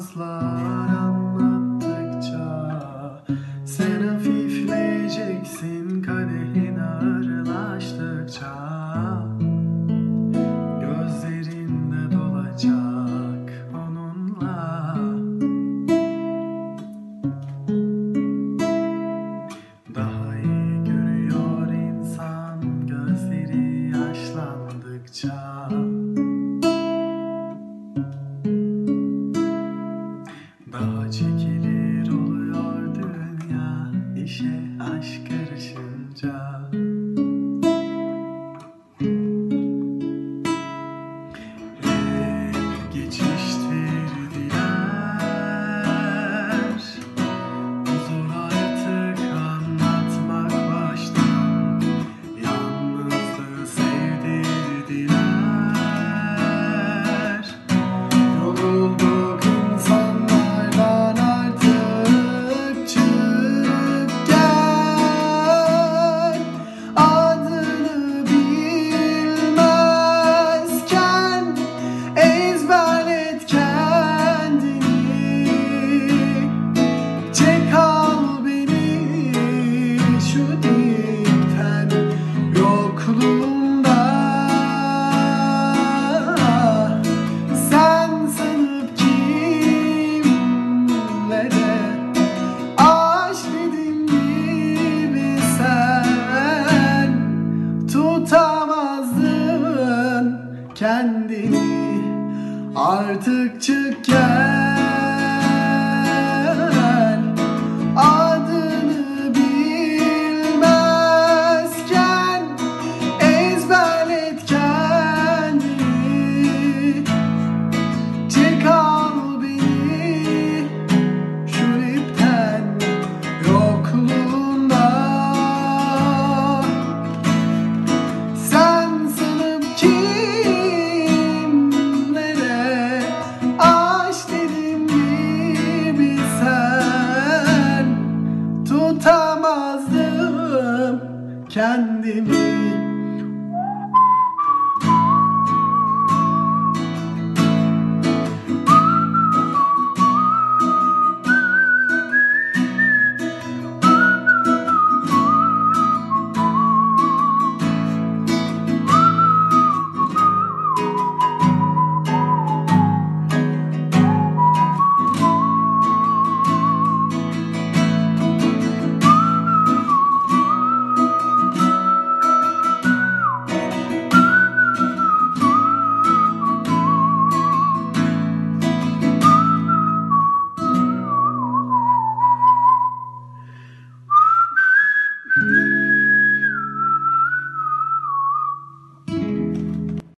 maslar anlattıkça sen hafifleyeceksin kadehin ağırlaştıkça. Gözlerinde dolacak onunla. Daha iyi görüyor insan gözleri yaşlandıkça. Daha çekilir oluyor dünya işe aşk karışınca. Hep geçiştirdiler. Bu zor artık anlatmak baştan. Yalnızlığı sevdirdiler. Yorulduk insanlardan artık çık gel. Adını bilmezken ezberlet kendini. Çek al beni şu dipten yokluğunda. Sen sanıp kimlere aşk dediğim gibi sen tutamazdın kendini. Artık çık gel. Adını bilmezken ezberlet kendini. Çek al beni şu ipten yokluğunda. Sen sanıp kimlere aşk dediğim gibi sen tutamazdım kendimi.